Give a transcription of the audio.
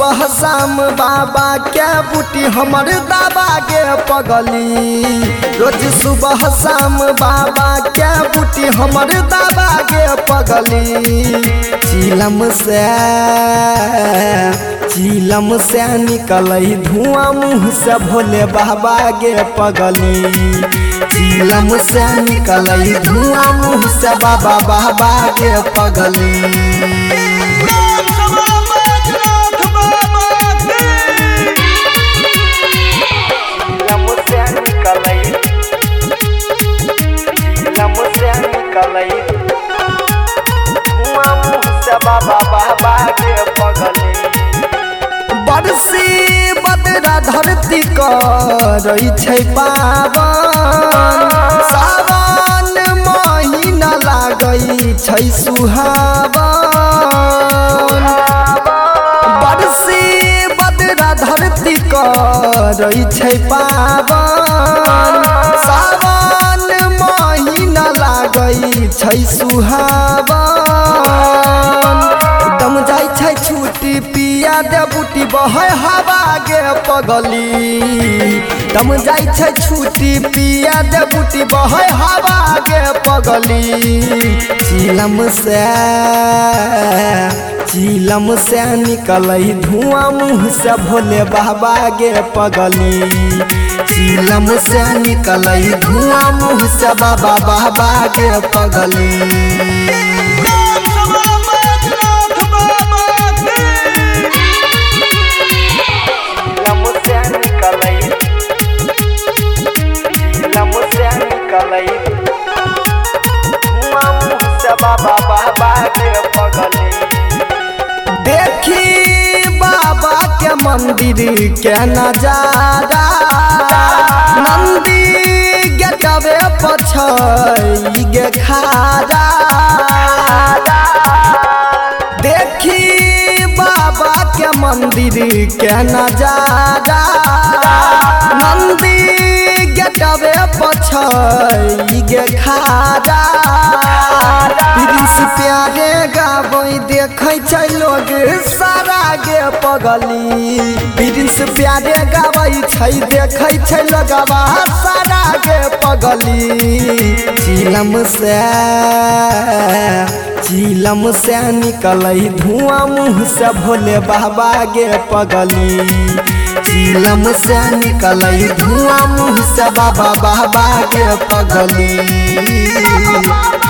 सुबह शाम बाबा के बूटी हमर दाबा गे पगली। रोज सुबह शाम बाबा के बूटी हमर दाबा गे पगली। चीलम से निकलई धुआं मुँह से भोले बाबा गे पगली। चीलम से निकलई धुआं मुँह से बाबा बाबा गे पगली। बाबा बाबा के पगली। बरसी बदरा धरती करई छै पावन। सावन महीना लागई छै सुहावन। बरसी बदरा धरती करई छै पावन। सावन महीना लागई छै सुहावन। दम जाय छै छूटी पिया दे बूटी बहे हवा गे पगली। दम जाय छै छूटी पिया दे बूटी बहे हवा गे पगली। चीलम से निकलई धुआं मुँह से भोले बाबा गे पगली। चीलम से निकलई धुआं मुँह से बाबा बाबा गे पगली। बाबा बाबा के पगली। देखी बाबा के मंदिर के नजारा। नंदी गेटवे पछई गे खारा। देखी बाबा के मंदिर के नजारा। नंदी गेटवे पछई गे खारा। प्यारे गाबै देखै छै लोग सारा गे पगली। प्रिंस प्यारे गाबै छै देखै छै लोगवा सारा गे पगली। चीलम से निकलई धुआं मुँह से भोले बाबा गे पगली। चीलम से निकलई धुआं मुँह से बाबा बाबा गे पगली।